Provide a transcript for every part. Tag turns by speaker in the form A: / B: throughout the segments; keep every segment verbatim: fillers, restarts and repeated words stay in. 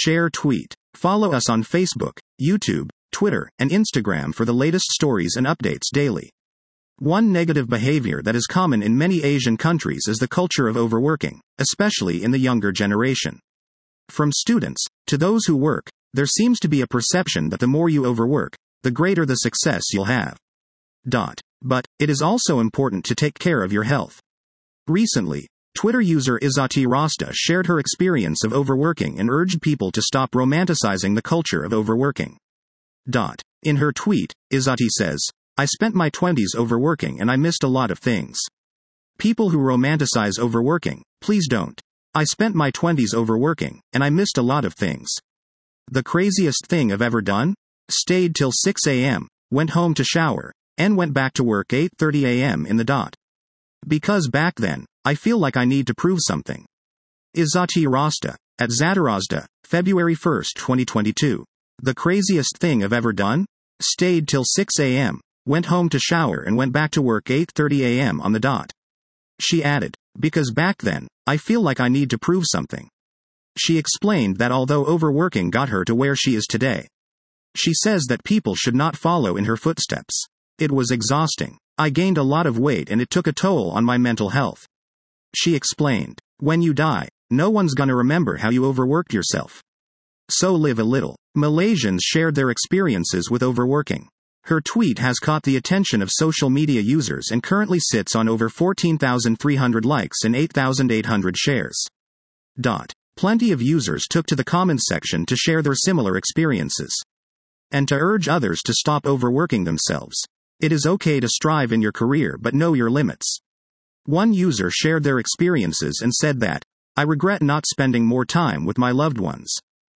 A: Share tweet. Follow us on Facebook, YouTube, Twitter, and Instagram for the latest stories and updates daily. One negative behavior that is common in many Asian countries is the culture of overworking, especially in the younger generation. From students to those who work, there seems to be a perception that the more you overwork, the greater the success you'll have. Dot. But it is also important to take care of your health. Recently, Twitter user Izzati Rasta shared her experience of overworking and urged people to stop romanticizing the culture of overworking. Dot. In her tweet, Izzati says, "I spent my twenties overworking and I missed a lot of things. People who romanticize overworking, please don't. I spent my twenties overworking, and I missed a lot of things. The craziest thing I've ever done? Stayed till six a.m., went home to shower, and went back to work eight thirty a.m. in the dot. Because back then, I feel like I need to prove something." Izzati Rasta, at Zatarozda, February first, twenty twenty-two. The craziest thing I've ever done? Stayed till six a.m., went home to shower and went back to work eight thirty a.m. on the dot. She added, "Because back then, I feel like I need to prove something." She explained that although overworking got her to where she is today, she says that people should not follow in her footsteps. "It was exhausting. I gained a lot of weight and it took a toll on my mental health." She explained, "When you die, no one's gonna remember how you overworked yourself. So live a little." Malaysians shared their experiences with overworking. Her tweet has caught the attention of social media users and currently sits on over fourteen thousand three hundred likes and eight thousand eight hundred shares. Dot. Plenty of users took to the comments section to share their similar experiences and to urge others to stop overworking themselves. It is okay to strive in your career but know your limits. One user shared their experiences and said that, "I regret not spending more time with my loved ones.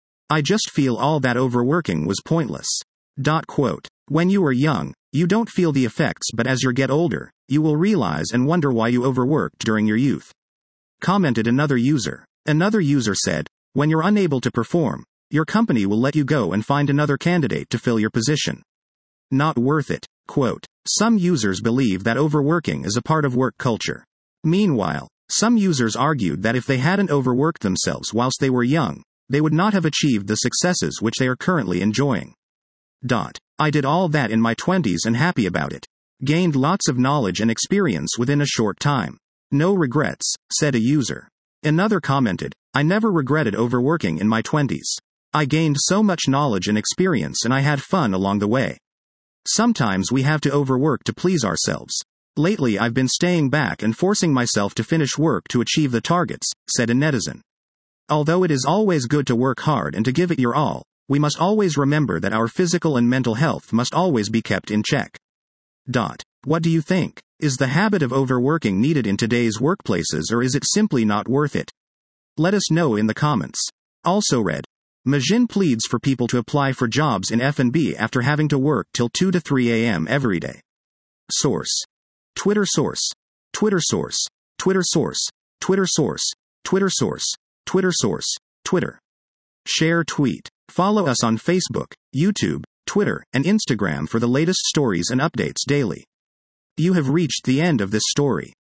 A: I just feel all that overworking was pointless." Dot quote. When you are young, you don't feel the effects, but as you get older, you will realize and wonder why you overworked during your youth. Commented another user. Another user said, "When you're unable to perform, your company will let you go and find another candidate to fill your position. Not worth it." Quote. Some users believe that overworking is a part of work culture. Meanwhile, some users argued that if they hadn't overworked themselves whilst they were young, they would not have achieved the successes which they are currently enjoying. Dot. I did all that in my twenties and happy about it. Gained lots of knowledge and experience within a short time. No regrets, said a user. Another commented, "I never regretted overworking in my twenties. I gained so much knowledge and experience and I had fun along the way. Sometimes we have to overwork to please ourselves. Lately I've been staying back and forcing myself to finish work to achieve the targets," said a netizen. Although it is always good to work hard and to give it your all, we must always remember that our physical and mental health must always be kept in check. Dot. What do you think? Is the habit of overworking needed in today's workplaces or is it simply not worth it? Let us know in the comments. Also read. Majin pleads for people to apply for jobs in F and B after having to work till two to three a.m. every day. Source. Twitter source. Twitter source. Twitter source. Twitter source. Twitter source. Twitter source. Twitter. Share tweet. Follow us on Facebook, YouTube, Twitter, and Instagram for the latest stories and updates daily. You have reached the end of this story.